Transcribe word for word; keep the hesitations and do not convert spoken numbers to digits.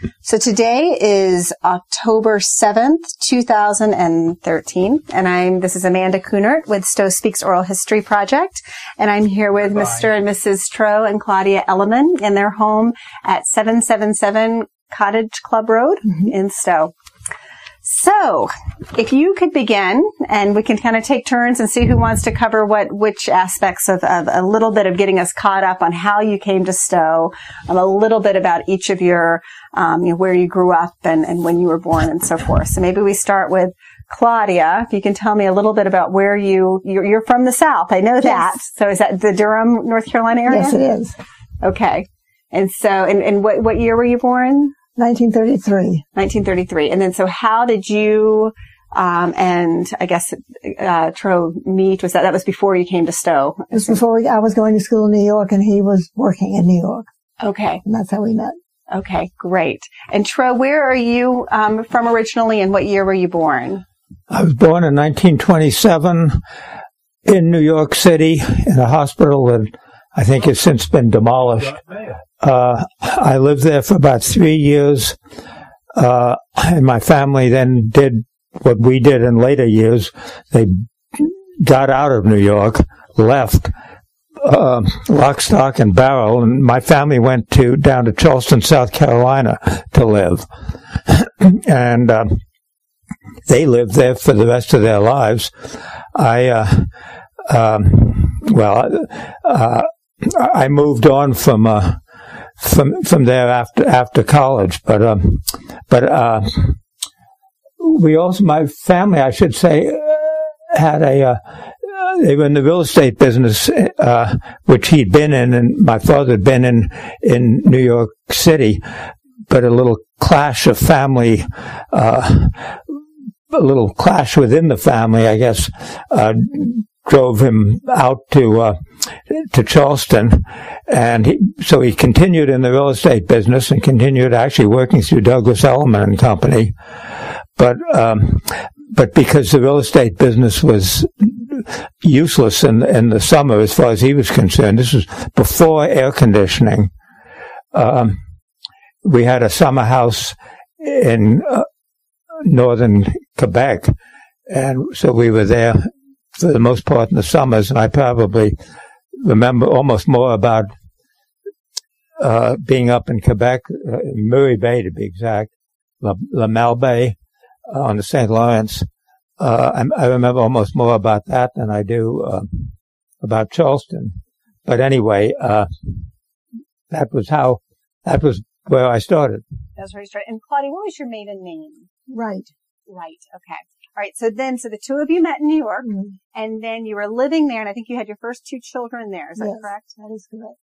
So today is October seventh, two thousand thirteen, and I'm, this is Amanda Kunert with Stowe Speaks Oral History Project, and I'm here with Bye. Mister and Missus Troe and Claudia Elliman in their home at seven seventy-seven Cottage Club Road mm-hmm. in Stowe. So, if you could begin, and we can kind of take turns and see who wants to cover what, which aspects of, of a little bit of getting us caught up on how you came to Stowe, and a little bit about each of your, um, you know, where you grew up and, and when you were born and so forth. So maybe we start with Claudia. If you can tell me a little bit about where you, you're, you're from the South. I know yes. that. So is that the Durham, North Carolina area? Yes, it is. Okay. And so, and, and what, what year were you born? nineteen thirty-three. nineteen thirty-three. And then, so how did you, um, and I guess, uh, Troe meet? Was that, that was before you came to Stowe? It was before we, I was going to school in New York and he was working in New York. Okay. And that's how we met. Okay, great. And Troe, where are you, um, from originally, and what year were you born? I was born in nineteen twenty-seven in New York City in a hospital that I think has since been demolished. Uh, I lived there for about three years, uh, and my family then did what we did in later years. They got out of New York, left, uh, lock, stock, and barrel, and my family went to, down to Charleston, South Carolina to live. and, uh, they lived there for the rest of their lives. I, uh, um, well, uh, I moved on from, uh, from, from there after, after college, but, um, but, uh, we also, my family, I should say, uh, had a, uh, they were in the real estate business, uh, which he'd been in, and my father had been in, in New York City, but a little clash of family, uh, a little clash within the family, I guess, uh, drove him out to uh, to Charleston, and he, so he continued in the real estate business and continued actually working through Douglas Elliman and Company, but um, but because the real estate business was useless in in the summer as far as he was concerned, this was before air conditioning. Um, we had a summer house in uh, northern Quebec, and so we were there for the most part in the summers, and I probably remember almost more about uh, being up in Quebec, uh, Murray Bay to be exact, La, La Malbaie uh, on the Saint Lawrence. Uh, I, I remember almost more about that than I do uh, about Charleston. But anyway, uh, that was how, that was where I started. That's where you started. And Claudia, what was your maiden name? Right. Right. Okay. All right. So then, so the two of you met in New York, mm-hmm. and then you were living there, and I think you had your first two children there. Is that yes, correct? That is correct.